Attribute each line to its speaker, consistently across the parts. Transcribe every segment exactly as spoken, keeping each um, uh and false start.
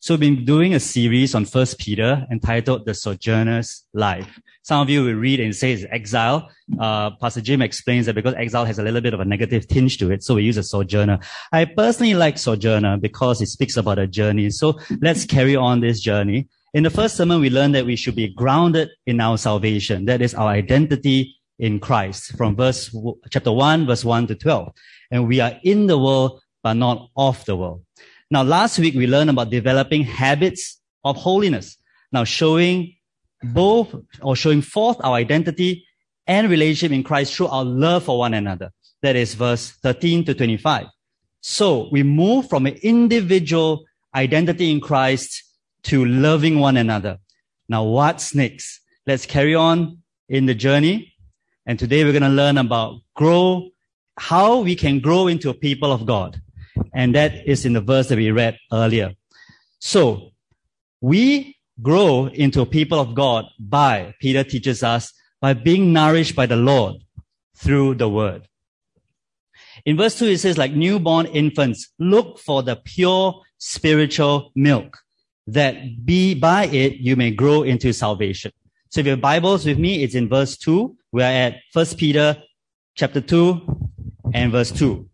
Speaker 1: So we've been doing a series on First Peter entitled The Sojourner's Life. Some of you will read and say it's exile. Uh, Pastor Jim explains that because exile has a little bit of a negative tinge to it, so we use a sojourner. I personally like sojourner because it speaks about a journey. So let's carry on this journey. In the first sermon, we learned that we should be grounded in our salvation. That is our identity in Christ, from verse chapter one, verse one to twelve. And we are in the world, but not of the world. Now, last week, we learned about developing habits of holiness. Now, showing both or showing forth our identity and relationship in Christ through our love for one another. That is verse thirteen to twenty-five. So we move from an individual identity in Christ to loving one another. Now, what's next? Let's carry on in the journey. And today we're going to learn about grow, how we can grow into a people of God. And that is in the verse that we read earlier. So we grow into a people of God by, Peter teaches us, by being nourished by the Lord through the word. In verse two, it says, like newborn infants, look for the pure spiritual milk, that be by it you may grow into salvation. So if you have Bibles with me, it's in verse two. We are at First Peter chapter two and verse two.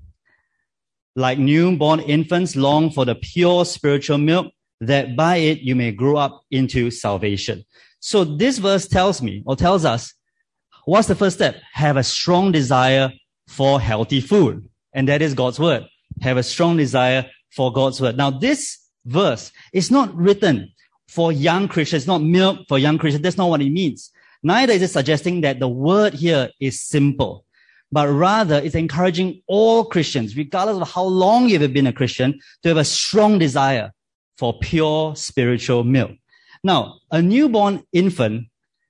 Speaker 1: Like newborn infants, long for the pure spiritual milk, that by it you may grow up into salvation. So this verse tells me, or tells us, what's the first step? Have a strong desire for healthy food. And that is God's word. Have a strong desire for God's word. Now, this verse is not written for young Christians, not milk for young Christians. That's not what it means. Neither is it suggesting that the word here is simple, but rather it's encouraging all Christians, regardless of how long you've been a Christian, to have a strong desire for pure spiritual milk. Now, a newborn infant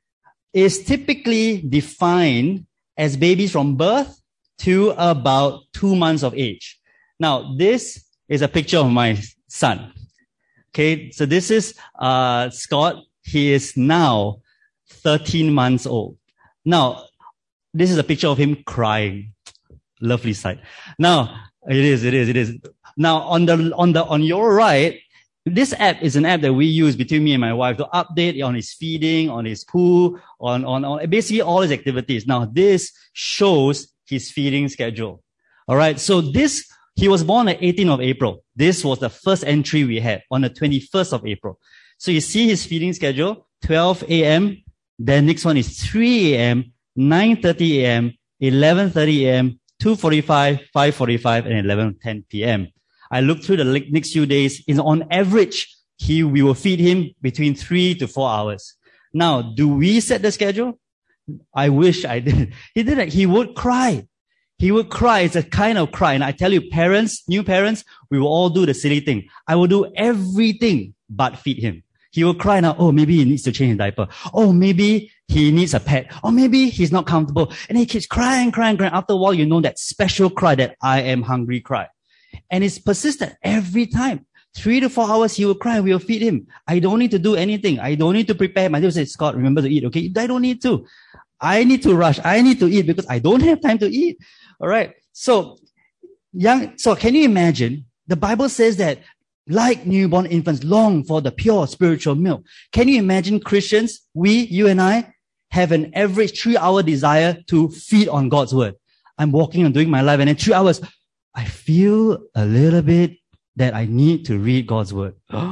Speaker 1: is typically defined as babies from birth to about two months of age. Now, this is a picture of my son. Okay, so this is uh Scott. He is now thirteen months old. Now, this is a picture of him crying. Lovely sight. Now, it is, it is, it is. Now, on the, on the, on your right, this app is an app that we use between me and my wife to update on his feeding, on his poo, on, on, on basically all his activities. Now, this shows his feeding schedule. All right. So this, he was born on the eighteenth of April. This was the first entry we had on the twenty-first of April. So you see his feeding schedule, twelve a.m. Then next one is three a.m., nine thirty a.m., eleven thirty a.m., two forty-five, five forty-five, and eleven ten p.m. I looked through the next few days. In, on average, he, we will feed him between three to four hours. Now, do we set the schedule? I wish I did. He didn't. He would cry. He would cry. It's a kind of cry. And I tell you, parents, new parents, we will all do the silly thing. I will do everything but feed him. He will cry now. Oh, maybe he needs to change his diaper. Oh, maybe he needs a pet. Or maybe he's not comfortable. And he keeps crying, crying, crying. After a while, you know that special cry, that I am hungry cry. And it's persistent every time. Three to four hours, he will cry. We will feed him. I don't need to do anything. I don't need to prepare. My dad said, Scott, remember to eat, okay? I don't need to. I need to rush. I need to eat because I don't have time to eat. All right. So, young, so can you imagine? The Bible says that like newborn infants long for the pure spiritual milk. Can you imagine Christians, we, you and I, have an average three hour desire to feed on God's word? I'm walking and doing my life, and in three hours, I feel a little bit that I need to read God's word.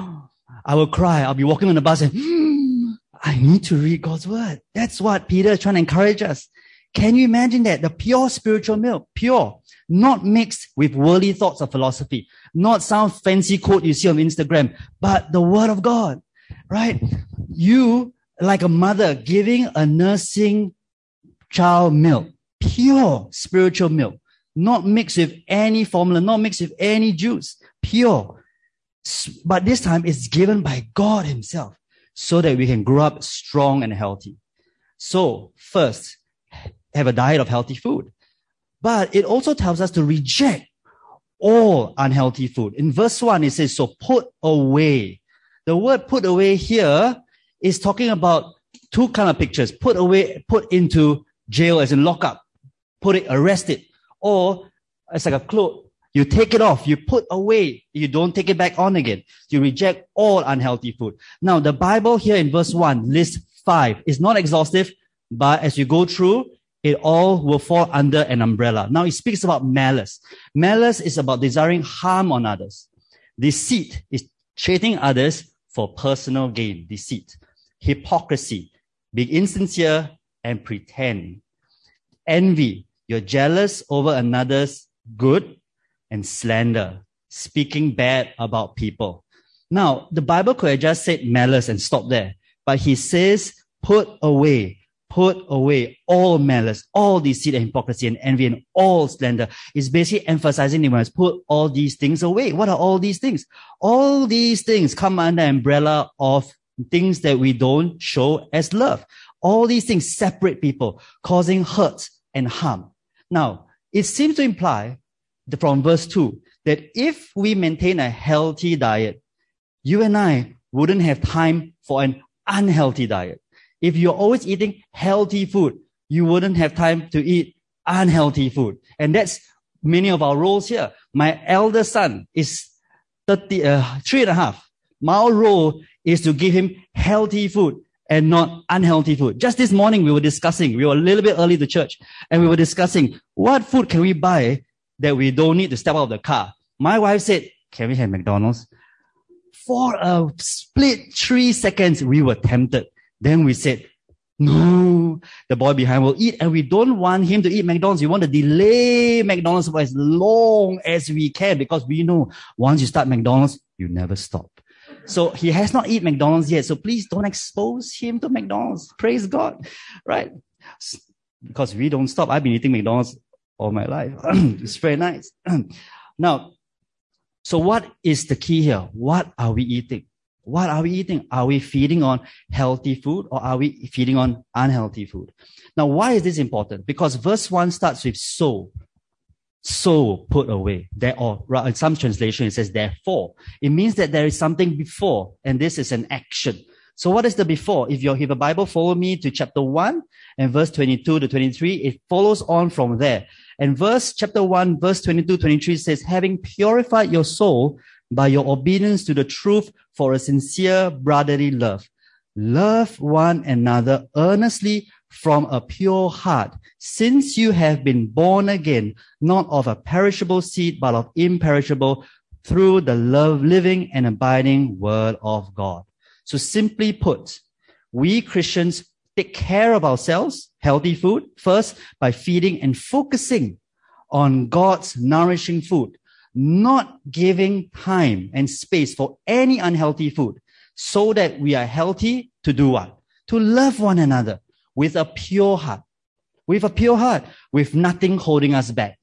Speaker 1: I will cry. I'll be walking on the bus and, hmm, I need to read God's word. That's what Peter is trying to encourage us. Can you imagine that? The pure spiritual milk, pure, not mixed with worldly thoughts of philosophy, not some fancy quote you see on Instagram, but the word of God, right? You, like a mother giving a nursing child milk, pure spiritual milk, not mixed with any formula, not mixed with any juice, pure. But this time it's given by God himself so that we can grow up strong and healthy. So first, have a diet of healthy food. But it also tells us to reject all unhealthy food. In verse one, it says, so put away. The word put away here is talking about two kind of pictures. Put away, put into jail as in lock up. Put it, arrest it. Or it's like a cloth. You take it off. You put away. You don't take it back on again. You reject all unhealthy food. Now, the Bible here in verse one lists five. It's not exhaustive, but as you go through, it all will fall under an umbrella. Now, it speaks about malice. Malice is about desiring harm on others. Deceit is treating others for personal gain. Deceit. Hypocrisy. Being insincere and pretend. Envy. You're jealous over another's good. And slander. Speaking bad about people. Now, the Bible could have just said malice and stopped there. But he says, put away. Put away all malice, all deceit and hypocrisy and envy and all slander. It's basically emphasizing the words, put all these things away. What are all these things? All these things come under the umbrella of things that we don't show as love. All these things separate people, causing hurt and harm. Now, it seems to imply from verse two that if we maintain a healthy diet, you and I wouldn't have time for an unhealthy diet. If you're always eating healthy food, you wouldn't have time to eat unhealthy food. And that's many of our roles here. My elder son is thirty, uh, three and a half. My role is to give him healthy food and not unhealthy food. Just this morning, we were discussing, we were a little bit early to church, and we were discussing what food can we buy that we don't need to step out of the car. My wife said, can we have McDonald's? For a split three seconds, we were tempted. Then we said, no, the boy behind will eat, and we don't want him to eat McDonald's. We want to delay McDonald's for as long as we can, because we know once you start McDonald's, you never stop. So he has not eaten McDonald's yet. So please don't expose him to McDonald's. Praise God. Right? Because we don't stop. I've been eating McDonald's all my life. It's very nice. Now, so what is the key here? What are we eating? What are we eating? Are we feeding on healthy food or are we feeding on unhealthy food? Now, why is this important? Because verse one starts with so. So put away. There, or in some translation, it says therefore. It means that there is something before, and this is an action. So what is the before? If you have a Bible, follow me to chapter one and verse twenty-two to twenty-three. It follows on from there. And verse, chapter one, verse twenty-two, twenty-three says, having purified your soul by your obedience to the truth for a sincere brotherly love. Love one another earnestly from a pure heart, since you have been born again, not of a perishable seed, but of imperishable, through the love, living and abiding word of God. So simply put, we Christians take care of ourselves, healthy food, first by feeding and focusing on God's nourishing food, not giving time and space for any unhealthy food, so that we are healthy to do what? To love one another with a pure heart. With a pure heart, with nothing holding us back.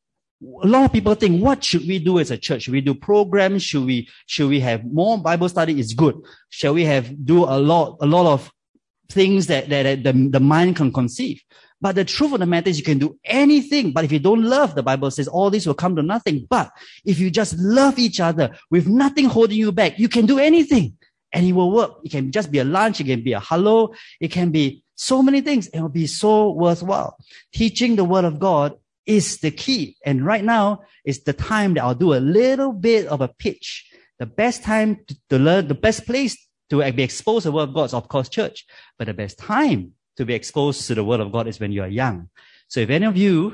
Speaker 1: A lot of people think, what should we do as a church? Should we do programs? Should we, should we have more Bible study? Is good. Shall we have, do a lot, a lot of things that, that, that the, the mind can conceive? But the truth of the matter is you can do anything. But if you don't love, the Bible says all this will come to nothing. But if you just love each other with nothing holding you back, you can do anything and it will work. It can just be a lunch. It can be a hello. It can be so many things. It will be so worthwhile. Teaching the word of God is the key. And right now is the time that I'll do a little bit of a pitch. The best time to, to learn, the best place to be exposed to the word of God is, of course, church. But the best time to be exposed to the word of God is when you are young. So if any of you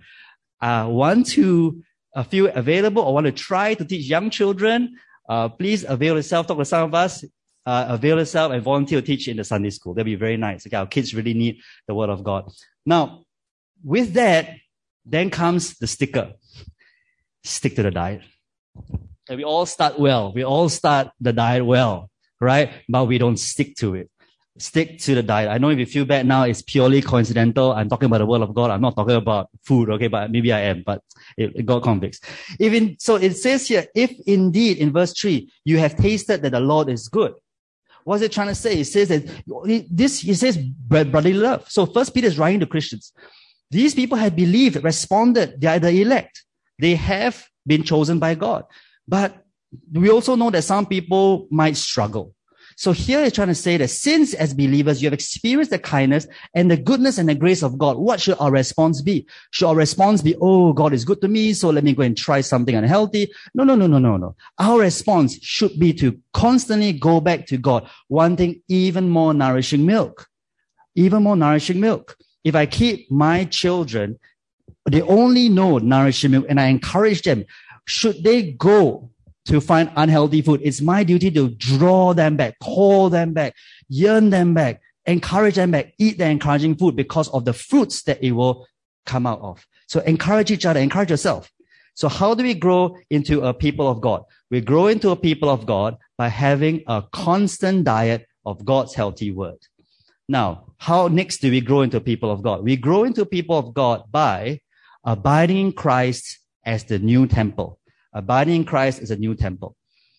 Speaker 1: uh, want to uh, feel available or want to try to teach young children, uh, please avail yourself. Talk to some of us. Uh, avail yourself and volunteer to teach in the Sunday school. That'll be very nice. Okay, our kids really need the word of God. Now, with that, then comes the sticker. Stick to the diet. And we all start well. We all start the diet well, right? But we don't stick to it. Stick to the diet. I know if you feel bad now, it's purely coincidental. I'm talking about the word of God. I'm not talking about food, okay? But maybe I am, but it, it God convicts. Even, so it says here, if indeed, in verse three, you have tasted that the Lord is good. What's it trying to say? It says that this, he says brotherly love. So First Peter is writing to Christians. These people have believed, responded. They are the elect. They have been chosen by God. But we also know that some people might struggle. So here he's trying to say that since as believers you have experienced the kindness and the goodness and the grace of God, what should our response be? Should our response be, oh, God is good to me, so let me go and try something unhealthy? No, no, no, no, no, no. Our response should be to constantly go back to God, wanting even more nourishing milk. Even more nourishing milk. If I keep my children, they only know nourishing milk, and I encourage them, should they go to find unhealthy food, it's my duty to draw them back, call them back, yearn them back, encourage them back, eat the encouraging food because of the fruits that it will come out of. So encourage each other, encourage yourself. So how do we grow into a people of God? We grow into a people of God by having a constant diet of God's healthy word. Now, how next do we grow into a people of God? We grow into a people of God by abiding in Christ as the new temple. Abiding in Christ is a new temple.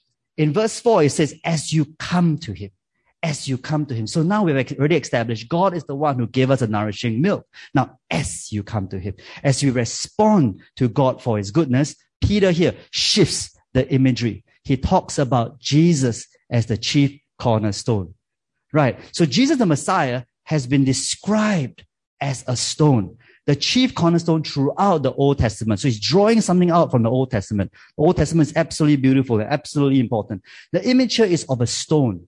Speaker 1: In verse four, it says, as you come to him, as you come to him. So now we've already established God is the one who gave us a nourishing milk. Now, as you come to him, as we respond to God for his goodness, Peter here shifts the imagery. He talks about Jesus as the chief cornerstone. Right. So Jesus, the Messiah, has been described as a stone, the chief cornerstone throughout the Old Testament. So he's drawing something out from the Old Testament. The Old Testament is absolutely beautiful and absolutely important. The image here is of a stone,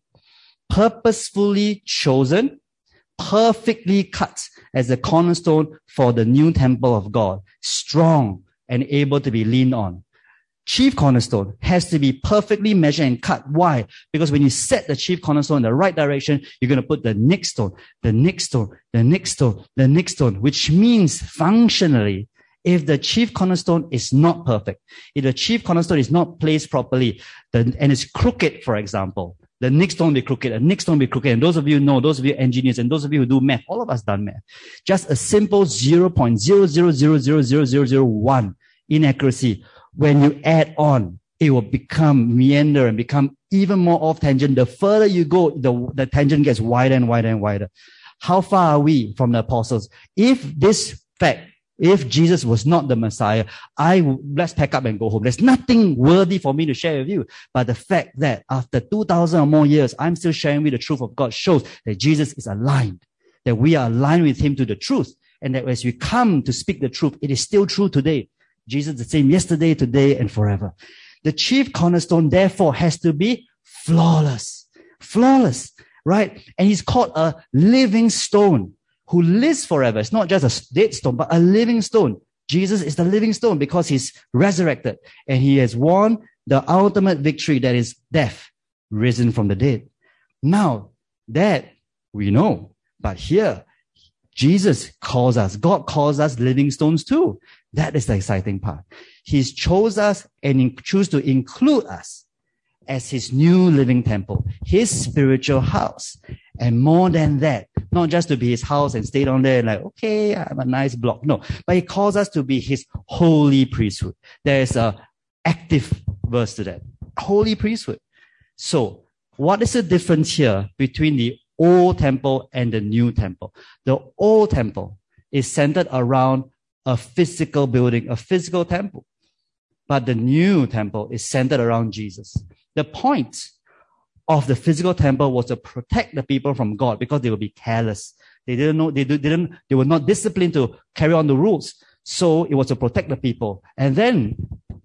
Speaker 1: purposefully chosen, perfectly cut as the cornerstone for the new temple of God, strong and able to be leaned on. Chief cornerstone has to be perfectly measured and cut. Why? Because when you set the chief cornerstone in the right direction, you're going to put the next stone, the next stone, the next stone, the next stone, which means functionally, if the chief cornerstone is not perfect, if the chief cornerstone is not placed properly, the, and it's crooked, for example, the next stone will be crooked, the next stone will be crooked. And those of you know, those of you engineers, and those of you who do math, all of us done math. Just a simple zero point zero zero zero zero zero zero zero one inaccuracy. When you add on, it will become meander and become even more off tangent. The further you go, the, the tangent gets wider and wider and wider. How far are we from the apostles? If this fact, if Jesus was not the Messiah, I let's pack up and go home. There's nothing worthy for me to share with you. But the fact that after two thousand or more years, I'm still sharing with the truth of God shows that Jesus is aligned, that we are aligned with him to the truth. And that as we come to speak the truth, it is still true today. Jesus the same yesterday, today, and forever. The chief cornerstone, therefore, has to be flawless. Flawless, right? And he's called a living stone who lives forever. It's not just a dead stone, but a living stone. Jesus is the living stone because he's resurrected and he has won the ultimate victory, that is death, risen from the dead. Now, that we know, but here, Jesus calls us, God calls us living stones too. That is the exciting part. He's chose us and choose to include us as his new living temple, his spiritual house. And more than that, not just to be his house and stay down there and like, okay, I'm a nice block. No, but he calls us to be his holy priesthood. There's a active verse to that. Holy priesthood. So what is the difference here between the old temple and the new temple? The old temple is centered around a physical building, a physical temple. But the new temple is centered around Jesus. The point of the physical temple was to protect the people from God because they would be careless. They didn't know, they didn't, they were not disciplined to carry on the rules. So it was to protect the people. And then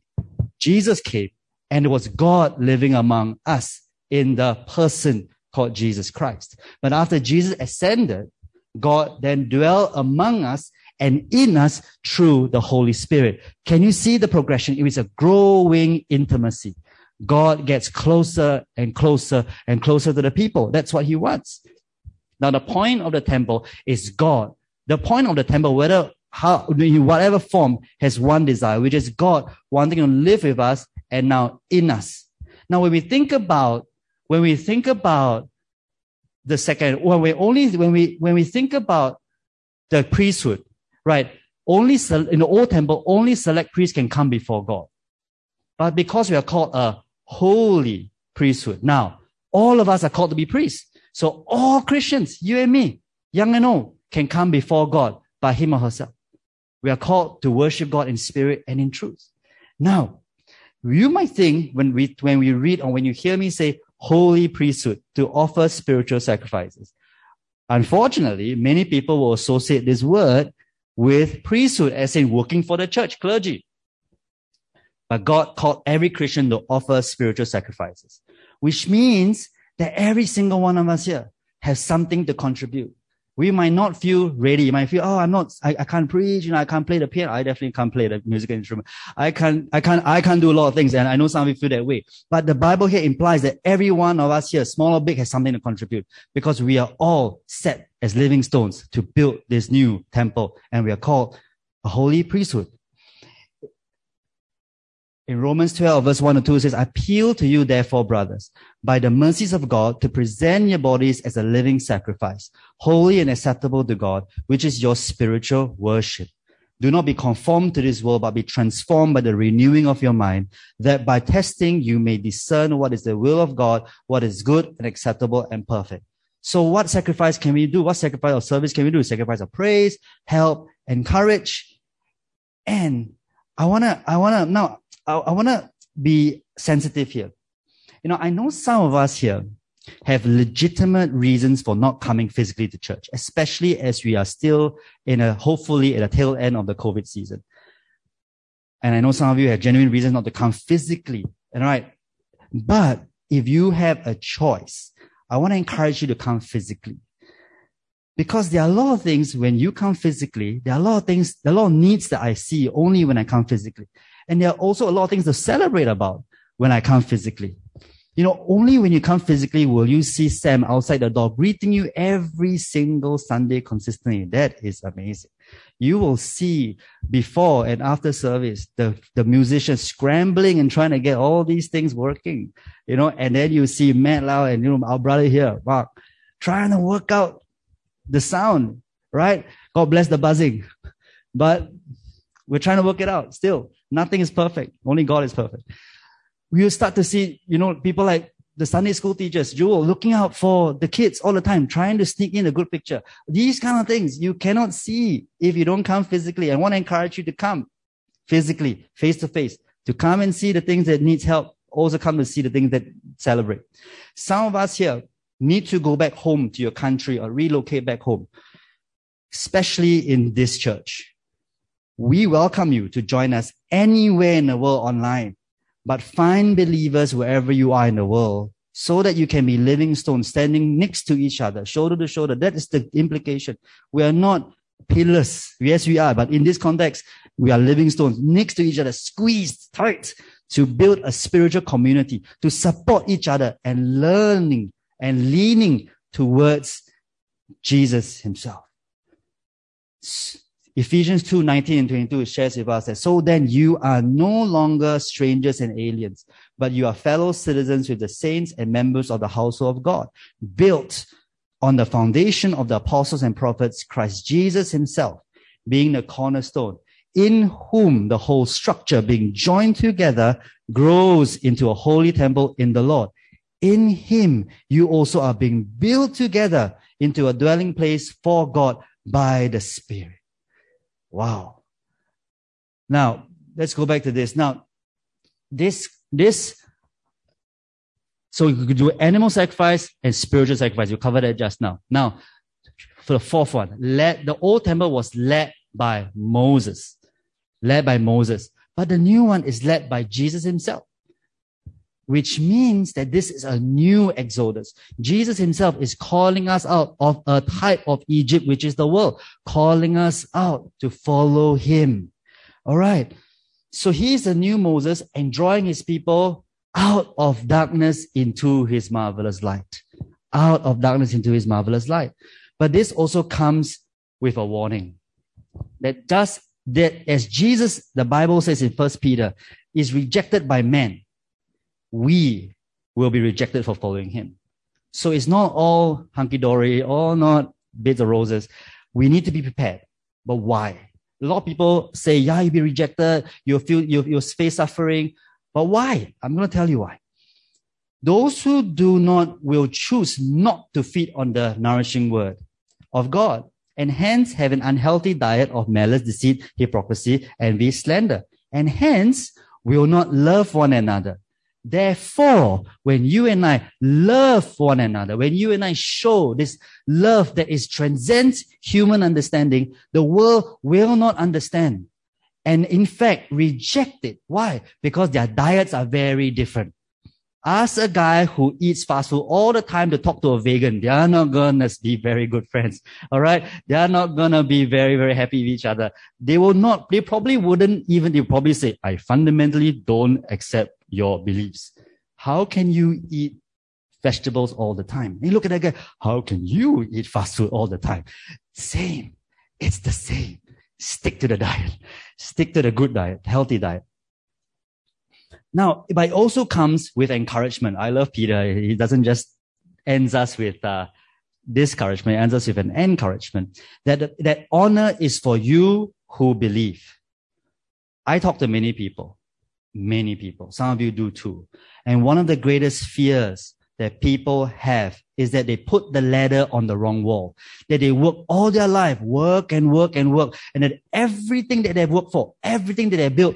Speaker 1: Jesus came and it was God living among us in the person called Jesus Christ. But after Jesus ascended, God then dwelt among us and in us through the Holy Spirit. Can you see the progression? It is a growing intimacy. God gets closer and closer and closer to the people. That's what he wants. Now, the point of the temple is God. The point of the temple, whether how, in whatever form, has one desire, which is God wanting to live with us and now in us. Now, when we think about When we think about the second, when we only, when we, when we think about the priesthood, right? Only in the old temple, only select priests can come before God. But because we are called a holy priesthood, now all of us are called to be priests. So all Christians, you and me, young and old, can come before God by him or herself. We are called to worship God in spirit and in truth. Now, you might think when we, when we read or when you hear me say holy priesthood to offer spiritual sacrifices. Unfortunately, many people will associate this word with priesthood, as in working for the church, clergy. But God called every Christian to offer spiritual sacrifices, which means that every single one of us here has something to contribute. We might not feel ready. You might feel, oh, I'm not, I, I can't preach, you know, I can't play the piano. I definitely can't play the musical instrument. I can't, I can't, I can't do a lot of things. And I know some of you feel that way. But the Bible here implies that every one of us here, small or big, has something to contribute, because we are all set as living stones to build this new temple. And we are called a holy priesthood. In Romans twelve, verse one to two, it says, I appeal to you, therefore, brothers, by the mercies of God, to present your bodies as a living sacrifice, holy and acceptable to God, which is your spiritual worship. Do not be conformed to this world, but be transformed by the renewing of your mind, that by testing you may discern what is the will of God, what is good and acceptable and perfect. So what sacrifice can we do? What sacrifice of service can we do? Sacrifice of praise, help, encourage. And I want to, I want to, now, I, I want to be sensitive here. You know, I know some of us here have legitimate reasons for not coming physically to church, especially as we are still in a, hopefully at the tail end of the COVID season. And I know some of you have genuine reasons not to come physically. All right. But if you have a choice, I want to encourage you to come physically. Because there are a lot of things when you come physically, there are a lot of things, there are a lot of needs that I see only when I come physically. And there are also a lot of things to celebrate about when I come physically. You know, only when you come physically will you see Sam outside the door greeting you every single Sunday consistently. That is amazing. You will see before and after service, the, the musicians scrambling and trying to get all these things working, you know, and then you see Matt Lau and, you know, our brother here, Mark, trying to work out the sound, right? God bless the buzzing. But we're trying to work it out still. Nothing is perfect. Only God is perfect. We'll start to see, you know, people like the Sunday school teachers, Jewel, looking out for the kids all the time, trying to sneak in a good picture. These kind of things you cannot see if you don't come physically. I want to encourage you to come physically, face to face, to come and see the things that needs help. Also come to see the things that celebrate. Some of us here need to go back home to your country or relocate back home, especially in this church. We welcome you to join us anywhere in the world online, but find believers wherever you are in the world so that you can be living stones standing next to each other, shoulder to shoulder. That is the implication. We are not pillars. Yes, we are. But in this context, we are living stones next to each other, squeezed tight to build a spiritual community, to support each other and learning and leaning towards Jesus himself. Ephesians two, nineteen and twenty-two shares with us that, so then you are no longer strangers and aliens, but you are fellow citizens with the saints and members of the household of God, built on the foundation of the apostles and prophets, Christ Jesus himself being the cornerstone, in whom the whole structure being joined together grows into a holy temple in the Lord. In him, you also are being built together into a dwelling place for God by the Spirit. Wow. Now, let's go back to this. Now, this, this, so you could do animal sacrifice and spiritual sacrifice. You covered that just now. Now, for the fourth one, led, the old temple was led by Moses. Led by Moses. But the new one is led by Jesus himself, which means that this is a new exodus. Jesus himself is calling us out of a type of Egypt, which is the world, calling us out to follow him. All right. So he is the new Moses and drawing his people out of darkness into his marvelous light. Out of darkness into his marvelous light. But this also comes with a warning. That just that as Jesus, the Bible says in First Peter, is rejected by men, we will be rejected for following him. So it's not all hunky-dory, all not beds of roses. We need to be prepared. But why? A lot of people say, yeah, you'll be rejected, you'll feel, you'll, you'll face suffering. But why? I'm going to tell you why. Those who do not will choose not to feed on the nourishing word of God, and hence have an unhealthy diet of malice, deceit, hypocrisy, envy, slander, and hence will not love one another. Therefore, when you and I love one another, when you and I show this love that is transcends human understanding, the world will not understand. And in fact, reject it. Why? Because their diets are very different. Ask a guy who eats fast food all the time to talk to a vegan. They are not gonna be very good friends. All right. They are not gonna be very, very happy with each other. They will not, they probably wouldn't even, they probably say, I fundamentally don't accept your beliefs. How can you eat vegetables all the time? And you look at that guy, how can you eat fast food all the time? Same. It's the same. Stick to the diet. Stick to the good diet, healthy diet. Now, but it also comes with encouragement. I love Peter. He doesn't just ends us with uh, discouragement. He ends us with an encouragement. That, that honor is for you who believe. I talk to many people. Many people. Some of you do too. And one of the greatest fears that people have is that they put the ladder on the wrong wall. That they work all their life, work and work and work. And that everything that they've worked for, everything that they built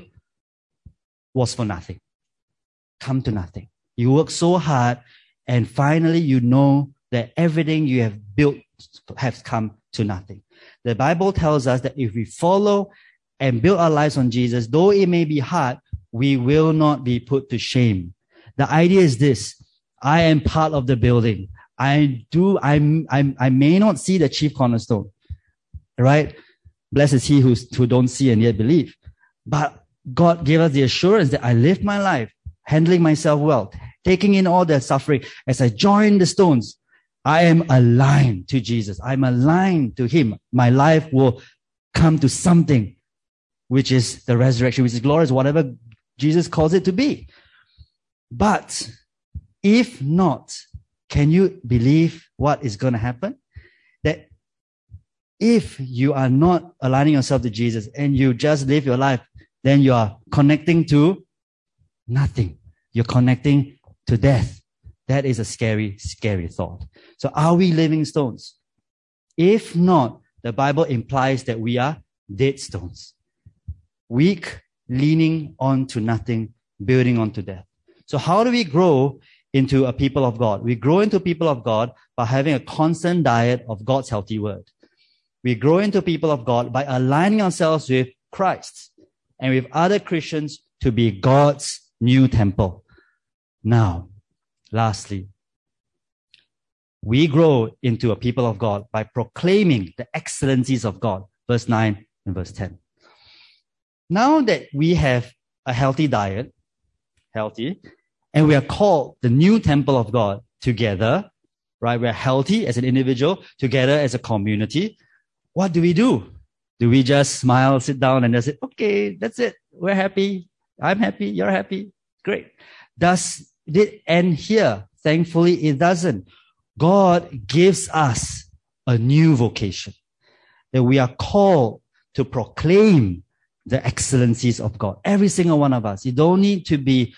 Speaker 1: was for nothing. Come to nothing. You work so hard and finally you know that everything you have built has come to nothing. The Bible tells us that if we follow and build our lives on Jesus, though it may be hard, we will not be put to shame. The idea is this. I am part of the building. I do, I'm, I'm, I may not see the chief cornerstone, right? Blessed is he who, who don't see and yet believe. But God gave us the assurance that I live my life, handling myself well, taking in all the suffering. As I join the stones, I am aligned to Jesus. I'm aligned to him. My life will come to something, which is the resurrection, which is glorious, whatever Jesus calls it to be. But if not, can you believe what is going to happen? That if you are not aligning yourself to Jesus and you just live your life, then you are connecting to nothing. You're connecting to death. That is a scary, scary thought. So are we living stones? If not, the Bible implies that we are dead stones. Weak, leaning on to nothing, building on to death. So how do we grow into a people of God? We grow into people of God by having a constant diet of God's healthy word. We grow into people of God by aligning ourselves with Christ and with other Christians to be God's new temple. Now, lastly, we grow into a people of God by proclaiming the excellencies of God. Verse nine and verse ten. Now that we have a healthy diet, healthy, and we are called the new temple of God together, right? We're healthy as an individual, together as a community. What do we do? Do we just smile, sit down, and just say, okay, that's it. We're happy. I'm happy. You're happy. Great. Does it end here? Thankfully, it doesn't. God gives us a new vocation, that we are called to proclaim the excellencies of God. Every single one of us. You don't need to be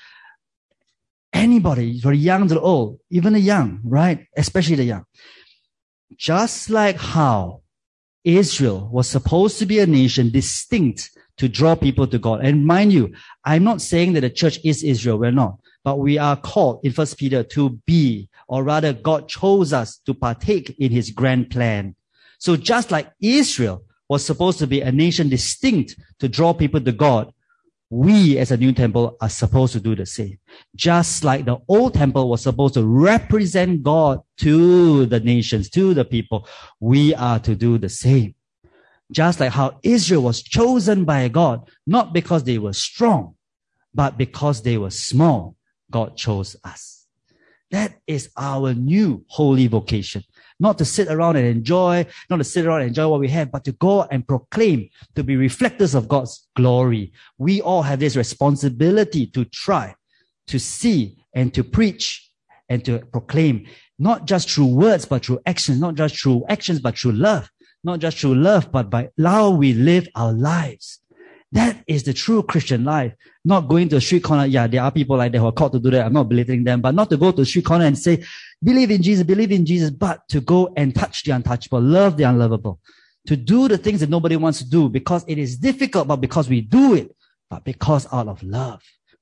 Speaker 1: anybody, from young to old, even the young, right? Especially the young. Just like how Israel was supposed to be a nation distinct to draw people to God. And mind you, I'm not saying that the church is Israel. We're not. But we are called in First Peter to be, or rather God chose us to partake in his grand plan. So just like Israel was supposed to be a nation distinct to draw people to God, we as a new temple are supposed to do the same. Just like the old temple was supposed to represent God to the nations, to the people, we are to do the same. Just like how Israel was chosen by God, not because they were strong, but because they were small, God chose us. That is our new holy vocation. Not to sit around and enjoy, not to sit around and enjoy what we have, but to go and proclaim, to be reflectors of God's glory. We all have this responsibility to try, to see, and to preach, and to proclaim, not just through words, but through actions, not just through actions, but through love, not just through love, but by how we live our lives. That is the true Christian life. Not going to a street corner. Yeah, there are people like that who are called to do that. I'm not belittling them, but not to go to a street corner and say, believe in Jesus, believe in Jesus, but to go and touch the untouchable, love the unlovable, to do the things that nobody wants to do because it is difficult, but because we do it, but because out of love.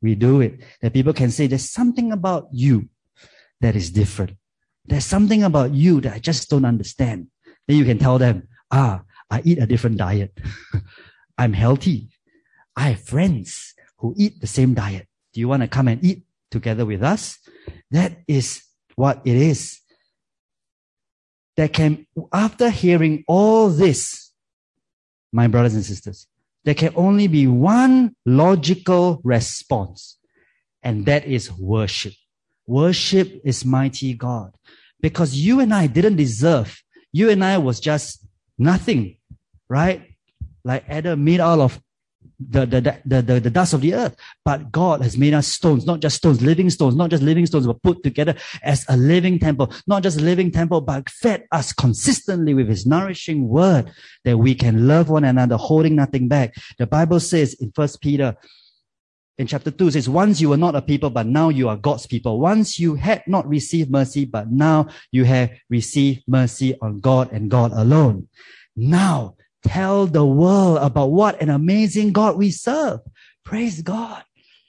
Speaker 1: we do it, that people can say, there's something about you that is different. There's something about you that I just don't understand. Then you can tell them, ah, I eat a different diet. I'm healthy. I have friends who eat the same diet. Do you want to come and eat together with us? That is what it is. That can, after hearing all this, my brothers and sisters, there can only be one logical response, and that is worship. Worship is mighty God. Because you and I didn't deserve. You and I was just nothing, right? Like Adam made out of the, the, the, the, the dust of the earth. But God has made us stones, not just stones, living stones, not just living stones, but put together as a living temple. Not just a living temple, but fed us consistently with His nourishing word that we can love one another, holding nothing back. The Bible says in First Peter, in chapter two, it says, once you were not a people, but now you are God's people. Once you had not received mercy, but now you have received mercy on God and God alone. Now, tell the world about what an amazing God we serve. Praise God.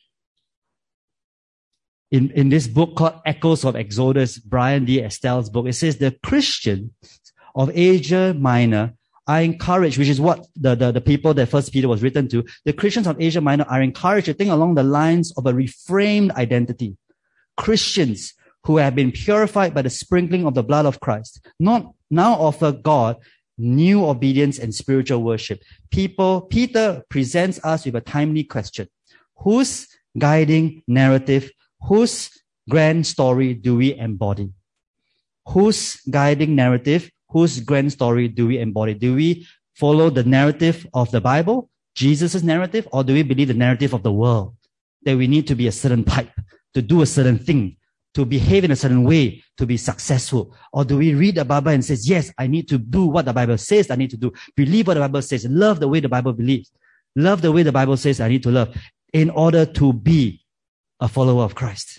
Speaker 1: In, in this book called Echoes of Exodus, Brian D. Estelle's book, it says the Christians of Asia Minor are encouraged, which is what the, the, the people that First Peter was written to, the Christians of Asia Minor are encouraged to think along the lines of a reframed identity. Christians who have been purified by the sprinkling of the blood of Christ, not now offer God new obedience and spiritual worship. People, Peter presents us with a timely question. Whose guiding narrative, whose grand story do we embody? Whose guiding narrative, whose grand story do we embody? Do we follow the narrative of the Bible, Jesus' narrative, or do we believe the narrative of the world? That we need to be a certain type, to do a certain thing, to behave in a certain way, to be successful? Or do we read the Bible and says, yes, I need to do what the Bible says I need to do, believe what the Bible says, love the way the Bible believes, love the way the Bible says I need to love, in order to be a follower of Christ?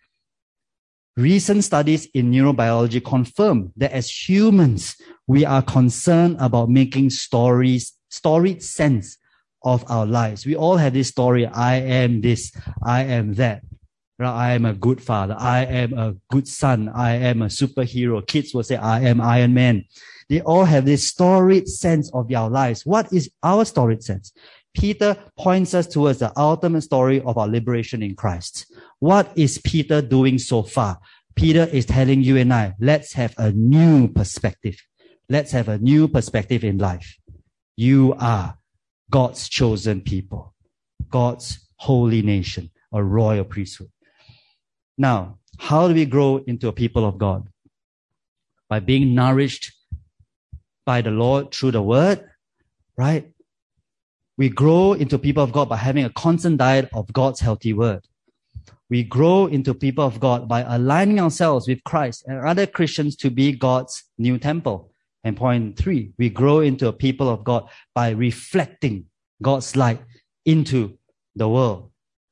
Speaker 1: Recent studies in neurobiology confirm that as humans, we are concerned about making stories, storied sense of our lives. We all have this story. I am this. I am that. I am a good father. I am a good son. I am a superhero. Kids will say, I am Iron Man. They all have this storied sense of their lives. What is our storied sense? Peter points us towards the ultimate story of our liberation in Christ. What is Peter doing so far? Peter is telling you and I, let's have a new perspective. Let's have a new perspective in life. You are God's chosen people, God's holy nation, a royal priesthood. Now, how do we grow into a people of God? By being nourished by the Lord through the word, right? We grow into people of God by having a constant diet of God's healthy word. We grow into people of God by aligning ourselves with Christ and other Christians to be God's new temple. And point three, we grow into a people of God by reflecting God's light into the world.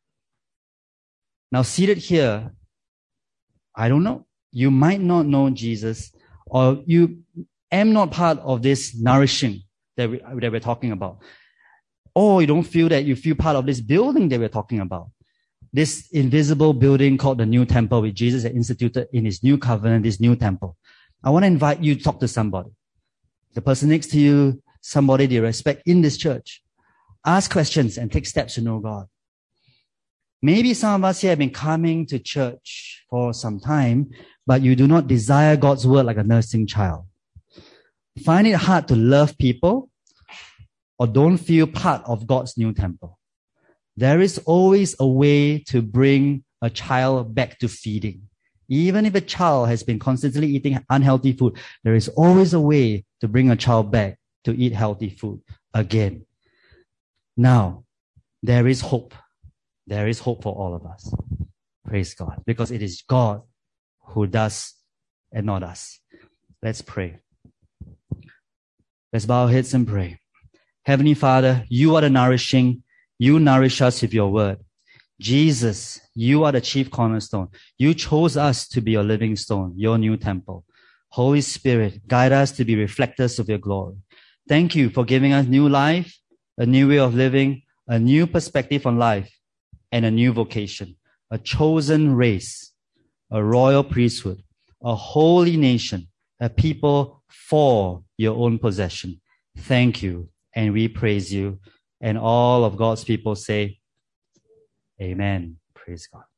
Speaker 1: Now, seated here, I don't know. You might not know Jesus, or you am not part of this nourishing that, we, that we're talking about. Or you don't feel that you feel part of this building that we're talking about. This invisible building called the New Temple, which Jesus had instituted in His new covenant, this new temple. I want to invite you to talk to somebody. The person next to you, somebody they respect in this church. Ask questions and take steps to know God. Maybe some of us here have been coming to church for some time, but you do not desire God's word like a nursing child. Find it hard to love people, or don't feel part of God's new temple. There is always a way to bring a child back to feeding. Even if a child has been constantly eating unhealthy food, there is always a way to bring a child back to eat healthy food again. Now, there is hope. There is hope for all of us. Praise God. Because it is God who does and not us. Let's pray. Let's bow our heads and pray. Heavenly Father, you are the nourishing. You nourish us with your word. Jesus, you are the chief cornerstone. You chose us to be your living stone, your new temple. Holy Spirit, guide us to be reflectors of your glory. Thank you for giving us new life, a new way of living, a new perspective on life. and a new vocation, a chosen race, a royal priesthood, a holy nation, a people for your own possession. Thank you, and we praise you. And all of God's people say, Amen. Praise God.